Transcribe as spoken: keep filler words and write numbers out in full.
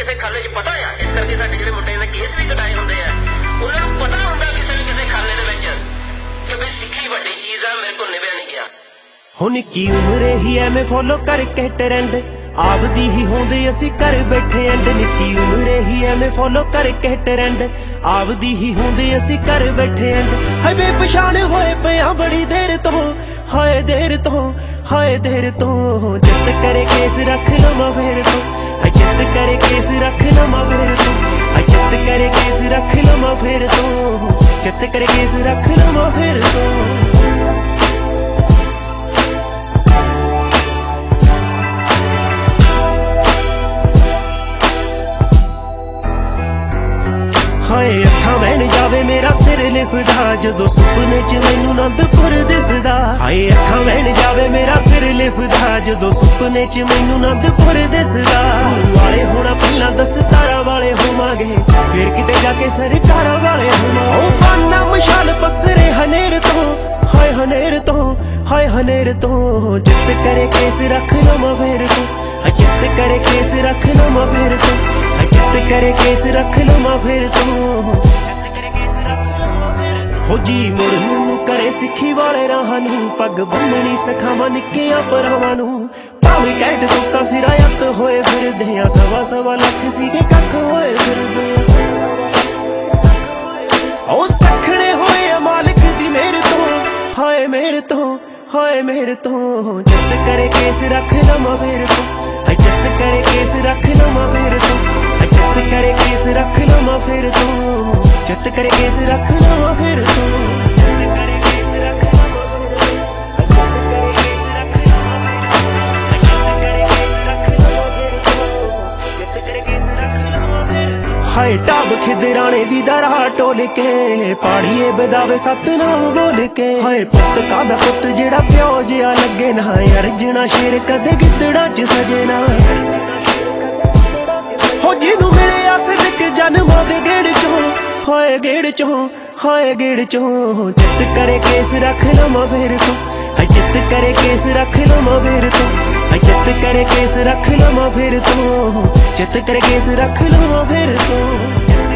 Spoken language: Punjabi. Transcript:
ਕਿਸੇ ਖਾਲੇ 'ਚ ਪਤਾ ਆ। ਇਸ ਕਰਕੇ ਸਾਡੇ ਜਿਹੜੇ ਮੁੰਡੇ ਨੇ ਕੇਸ ਵੀ ਕਟਾਏ ਹੁੰਦੇ ਆ, ਉਹਨਾਂ ਨੂੰ ਪਤਾ ਹੁੰਦਾ ਕਿਸੇ ਵੀ ਕਿਸੇ ਖਾਲੇ ਦੇ ਵਿੱਚ ਕਿ ਬਈ ਸਿੱਖੀ ਵੱਡੀ ਚੀਜ਼ ਆ, ਮੇਰੇ ਕੋਲ ਨਿਭਿਆ ਨਹੀਂ ਗਿਆ। ਹੁਣ ਨਿੱਕੀ ਉਮਰੇ ਹੀ ਐਵੇਂ ਫੋਲੋ ਕਰਕੇ ਟਰੈਂਡ ਆਪਦੀ ਹੀ ਹੁੰਦੇ ਅਸੀਂ ਘਰ ਬੈਠੇ ਐਂਡ। ਨਿੱਕੀ ਉਮਰੇ ਹੀ ਐਵੇਂ ਫੋਲੋ ਕਰਕੇ ਟਰੈਂਡ ਆਪਦੀ ਹੀ ਹੁੰਦੇ ਅਸੀਂ ਘਰ ਬੈਠੇ ਐਂਡ। ਹਾਏ ਬੇਪਛਾਣ ਹੋਏ ਪਿਆ ਬੜੀ ਦੇਰ ਤੋਂ, ਹਾਏ ਦੇਰ ਤੋਂ, ਹਾਏ ਦੇਰ ਤੋਂ। ਜਿੱਤ ਕਰੇ ਕੇਸ ਰੱਖ ਲਵਾਂ ਫੇਰ ਤੋਂ, ਹਾਏ ਜਿੱਤ ਕਰੇ ਕੇਸ ਰੱਖ ਲਵਾਂ ਫੇਰ ਤੋਂ, ਹਾਏ ਜਿੱਤ ਕਰੇ ਕੇਸ ਰੱਖ ਲਵਾਂ ਫੇਰ ਤੋਂ, ਜਿੱਤ ਕਰੇ ਕੇਸ ਰੱਖ ਲਵਾਂ ਫੇਰ ਤੋਂ। ਹਾਏ ਅੱਖਾਂ ਵਹਿਣ ਜਾਵੇ ਮੇਰਾ ਸਿਰ ਲਿਫਦਾ ਜਦੋਂ ਸੁਪਨੇ 'ਚ ਮੈਨੂੰ ਅਨੰਦਪੁਰ ਦਿਸਦਾ। ਹਾਏ ਅੱਖਾਂ ਵਹਿਣ ਜਾਵੇ ਮੇਰਾ ਸਿਰ ਲਿਫਦਾ ਜਦੋਂ ਸੁਪਨੇ 'ਚ ਮੈਨੂੰ ਅਨੰਦਪੁਰ ਦਿਸਦਾ। ਗੁਰੂ ਵਾਲੇ ਹੋਣਾ ਪਹਿਲਾਂ ਦਸਤਾਰਾਂ ਵਾਲੇ ਹੋਵਾਂਗੇ, ਫਿਰ ਕਿਤੇ ਜਾ ਕੇ ਸਰਕਾਰਾਂ ਵਾਲੇ ਹੋਵਾਂਗੇ। ਉਹ ਬਾਨਾ ਮਸ਼ਾਲ ਪਸਰੇ ਹਨੇਰ ਤੋਂ, ਹਾਏ ਹਨੇਰ ਤੋਂ, ਹਾਏ ਹਨੇਰ ਤੋਂ। ਜਿੱਤ ਕਰੇ ਕੇਸ ਰੱਖ ਲਵਾਂ ਫੇਰ ਤੋਂ, ਹਾਏ ਜਿੱਤ ਕਰੇ ਕੇਸ ਰੱਖ ਲਵਾਂ ਫੇਰ ਤੋਂ, ਹਾਏ ਜਿੱਤ ਕਰੇ ਕੇਸ ਰੱਖ ਲਵਾਂ ਫੇਰ ਤੋਂ, ਜਿੱਤ ਕਰੇ ਕੇਸ ਰੱਖ ਲਵਾਂ ਫੇਰ ਤੋਂ। ਹੋ ਜੀ ਮੁੜ ਮੈਨੂੰ ਕਰੇ ਸਿੱਖੀ ਵਾਲੇ ਰਾਹਾਂ ਨੂੰ, ਪੱਗ ਬੰਨਣੀ ਸਿਖਾਵਾਂ ਨਿੱਕੀਆਂ ਭਰਾਵਾਂ ਨੂੰ। ਭਾਵੇਂ ਕੈਟ ਤੋਂ ਸਿਰਾਇਤ ਹੋਏ ਫਿਰਦੇ ਆ, ਸਵਾ ਸਵਾ ਲੱਖ ਸੀਗੇ ਕੱਖ ਹੋਏ ਫਿਰਦੇ ਆ। ਉਹ ਸਖਣੇ ਹੋਏ ਆ ਮਾਲਕ ਦੀ ਮਿਹਰ ਤੋਂ, ਹਾਏ ਮਿਹਰ ਤੋਂ, ਹਾਏ ਮਿਹਰ ਤੋਂ। ਜਿੱਤ ਕਰੇ ਕੇਸ ਰੱਖ ਲਵਾਂ ਫੇਰ ਤੋਂ, ਹਾਏ ਜਿੱਤ ਕਰੇ ਕੇਸ ਰੱਖ ਲਵਾਂ ਫੇਰ ਤੋਂ, ਹਾਏ ਜਿੱਤ ਕਰੇ ਕੇਸ ਰੱਖ ਲਵਾਂ ਫੇਰ ਤੋਂ, ਜਿੱਤ ਕਰੇ ਕੇਸ ਰੱਖ ਲਵਾਂ ਫੇਰ ਤੋਂ, ਜਿੱਤ ਕਰੇ ਕੇਸ ਰੱਖ ਲਵਾਂ ਫੇਰ ਤੋਂ, ਜਿੱਤ ਕਰੇ ਕੇਸ ਰੱਖ ਲਵਾਂ ਫੇਰ ਤੋਂ, ਜਿੱਤ ਕਰੇ ਕੇਸ ਰੱਖ ਲਵਾਂ ਫੇਰ ਤੋਂ। ਹਾਏ ਢਾਬ ਖਿਦਰਾਣੇ ਦੀ ਦਰਾ ਟੋਲ ਕੇ, ਪਾੜੀਏ ਬਦਾਵੇ ਸਤਨਾਮ ਬੋਲ ਕੇ। ਹਾਏ ਪੁੱਤ ਕਾਦਾ ਪੁੱਤ ਜਿਹੜਾ ਪਿਓ ਜਿਹਾ ਲੱਗੇ ਨਾ, ਅਰਜਣਾ ਸ਼ੇਰ ਕਦੇ ਗਿੱਦੜਾ 'ਚ ਸਜੇ ਨਾ। ਹੋ ਜਿਹਨੂੰ ਮਿਲਿਆ ਸਿਦਕ ਜਨਮਾਂ ਦੇ ਗੇੜ 'ਚੋਂ, ਹਾਏ ਗੇੜ 'ਚੋਂ, ਹਾਏ ਗੇੜ 'ਚੋਂ। ਜਿੱਤ ਕਰੇ ਕੇਸ ਰੱਖ ਲਵਾਂ ਫੇਰ ਤੋਂ, ਹਾਏ ਜਿੱਤ ਕਰੇ ਕੇਸ ਰੱਖ ਲਵਾਂ ਫੇਰ ਤੋਂ, ਹਾਏ ਜਿੱਤ ਕਰੇ ਕੇਸ ਰੱਖ ਲਵਾਂ ਫੇਰ ਤੋਂ, ਜਿੱਤ ਕਰੇ ਕੇਸ ਰੱਖ ਲਵਾਂ ਫੇਰ ਤੋਂ।